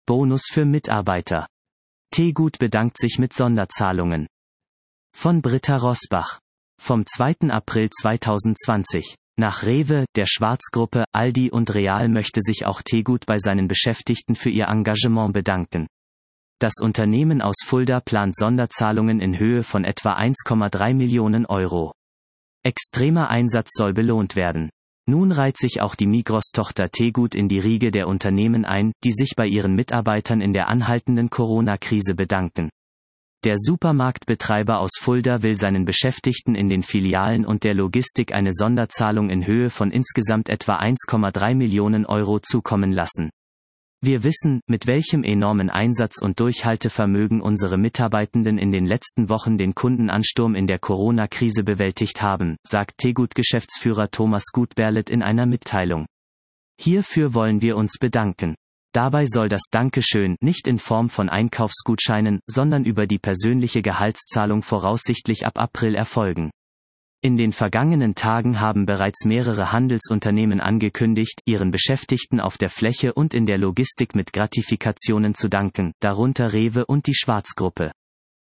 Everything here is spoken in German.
Bonus für Mitarbeiter. Tegut bedankt sich mit Sonderzahlungen. Von Britta Rosbach. Vom 2. April 2020. Nach Rewe, der Schwarz-Gruppe, Aldi und Real möchte sich auch Tegut bei seinen Beschäftigten für ihr Engagement bedanken. Das Unternehmen aus Fulda plant Sonderzahlungen in Höhe von etwa 1,3 Millionen Euro. Extremer Einsatz soll belohnt werden. Nun reiht sich auch die Migros-Tochter Tegut in die Riege der Unternehmen ein, die sich bei ihren Mitarbeitern in der anhaltenden Corona-Krise bedanken. Der Supermarktbetreiber aus Fulda will seinen Beschäftigten in den Filialen und der Logistik eine Sonderzahlung in Höhe von insgesamt etwa 1,3 Millionen Euro zukommen lassen. Wir wissen, mit welchem enormen Einsatz und Durchhaltevermögen unsere Mitarbeitenden in den letzten Wochen den Kundenansturm in der Corona-Krise bewältigt haben, sagt Tegut-Geschäftsführer Thomas Gutberlet in einer Mitteilung. Hierfür wollen wir uns bedanken. Dabei soll das Dankeschön nicht in Form von Einkaufsgutscheinen, sondern über die persönliche Gehaltszahlung voraussichtlich ab April erfolgen. In den vergangenen Tagen haben bereits mehrere Handelsunternehmen angekündigt, ihren Beschäftigten auf der Fläche und in der Logistik mit Gratifikationen zu danken, darunter Rewe und die Schwarz-Gruppe.